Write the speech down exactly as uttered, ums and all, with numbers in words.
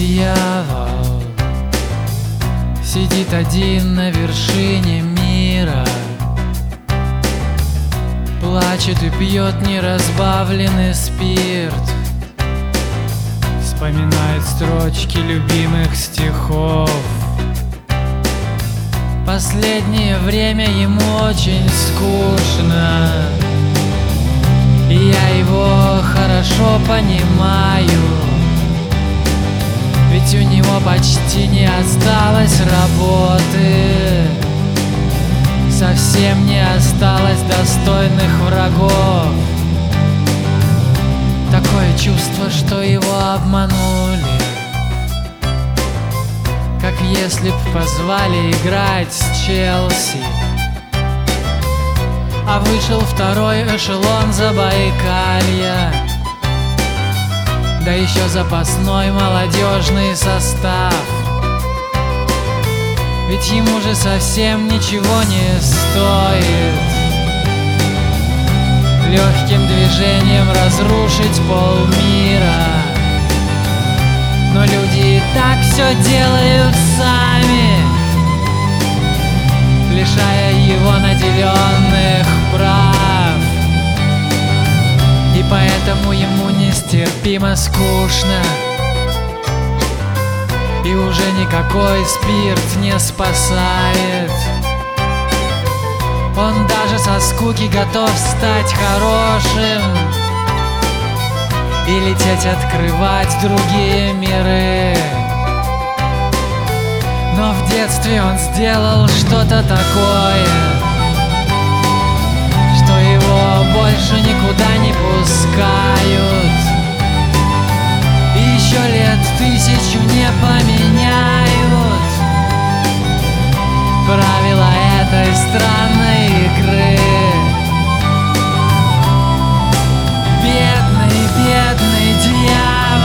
дьявол сидит один на вершине мира, плачет и пьет неразбавленный спирт, вспоминает строчки любимых стихов. Последнее время ему очень скучно, и я его хорошо понимаю, ведь у него почти не осталось работы, совсем не осталось достойных врагов. Такое чувство, что его обманули, как если б позвали играть с Челси, а вышел второй эшелон Забайкалья, да еще запасной молодежный состав. Ведь ему же совсем ничего не стоит легким движением разрушить полмира. Но люди и так все делают сами, лишая его наделенных прав. И поэтому ему нестерпимо скучно, и уже никакой спирт не спасает. Он даже со скуки готов стать хорошим и лететь открывать другие миры. Но в детстве он сделал что-то такое, что его больше никуда не пускают, и еще лет тысячу не поменяют правила этой странной игры. Бедный, бедный дьявол